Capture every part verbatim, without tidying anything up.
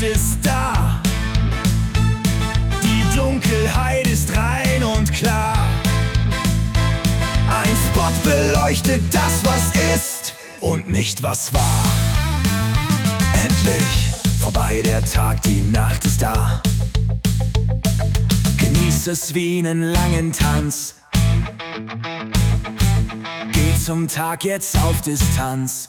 ist da. Die Dunkelheit ist rein und klar. Ein Spot beleuchtet das, was ist und nicht was war. Endlich vorbei der Tag, die Nacht ist da. Genieß es wie einen langen Tanz. Geh zum Tag jetzt auf Distanz.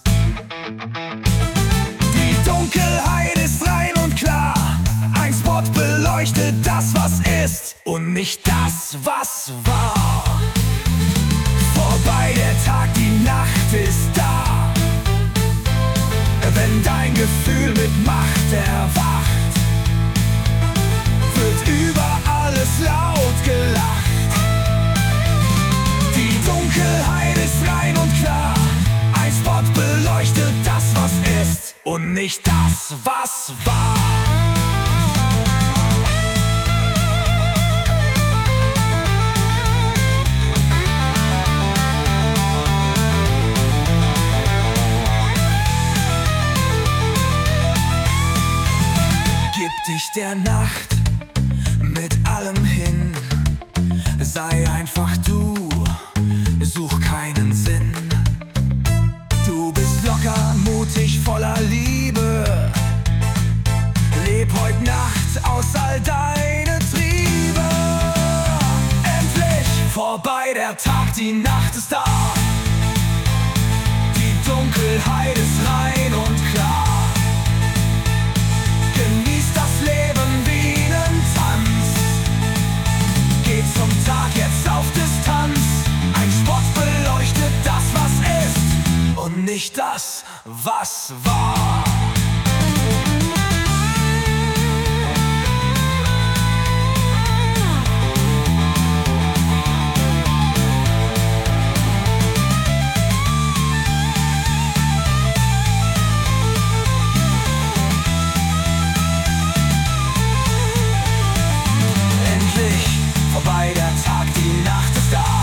Die Dunkelheit ist rein und klar. Ein Spot beleuchtet das, was ist und nicht das, was war. Vorbei der Tag, die Nacht ist da. Wenn dein Gefühl mit Macht erwacht, wird über alles laut gelacht. Die Dunkelheit ist rein und klar. Ein Spot beleuchtet das, was ist und nicht das, was war. Dich der Nacht mit allem hin, sei einfach du, such keinen Sinn. Du bist locker, mutig, voller Liebe. Leb heut Nacht aus all deine Triebe. Endlich vorbei der Tag, die Nacht ist da. Die Dunkelheit ist rein und klar. Nicht das, was war. Endlich vorbei der Tag, die Nacht ist da.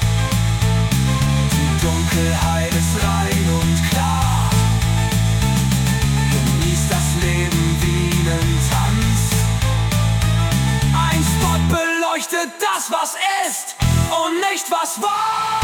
Die Dunkelheit ist rein und klar. Genieß das Leben wie nen Tanz. Ein Spot beleuchtet das, was ist und nicht was war.